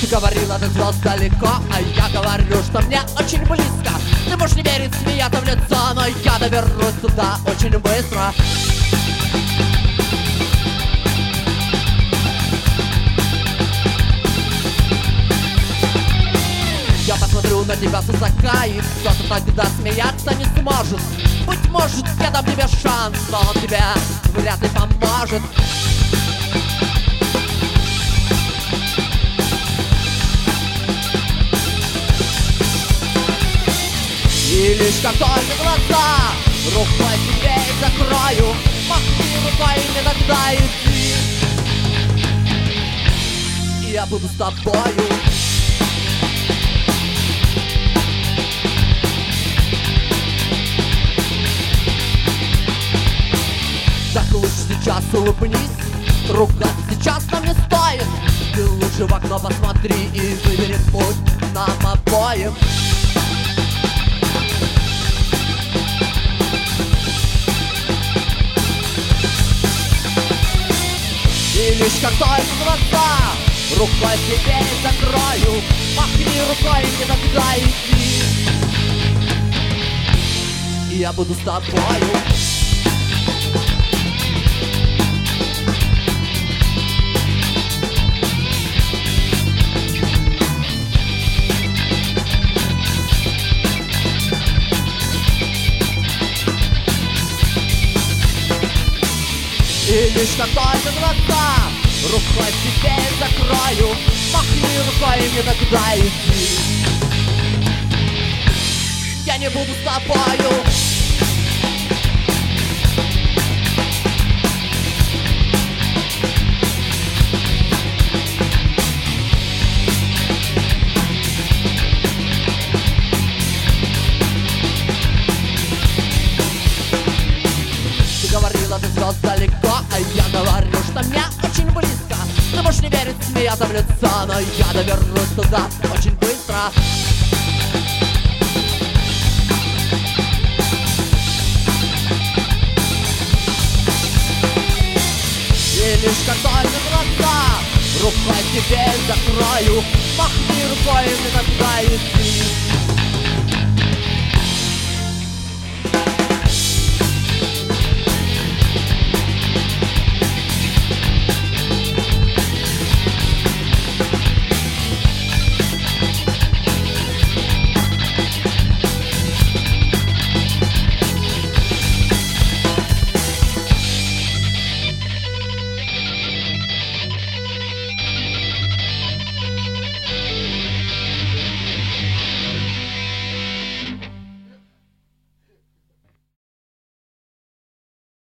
говорила, ты звезд далеко, а я говорю, что мне очень близко. Ты можешь не верить, смеяться в лицо, но я доберусь туда очень быстро. Я посмотрю на тебя свысока, и кто-то тогда смеяться не сможет. Быть может, я дам тебе шанс, но он тебе вряд ли поможет. И лишь как только глаза рукой тебе закрою, махни рукой мне тогда иди, и я буду с тобою. Так лучше сейчас улыбнись, ругаться сейчас нам не стоит. Ты лучше в окно посмотри и выбери путь нам обоим. И лишь как только глаза рукой тебе закрою, махни рукой мне тогда иди, и я буду с тобою. И лишь как только глаза рукой тебе закрою, махни рукой мне тогда иди, я не буду с тобою. Говорила, ты звезд далеко, а я говорю, что мне очень близко. Ты можешь не верить, смеяться в лицо, но я доберусь туда очень быстро. И лишь как только глаза рукой тебе закрою, махни рукой мне тогда иди,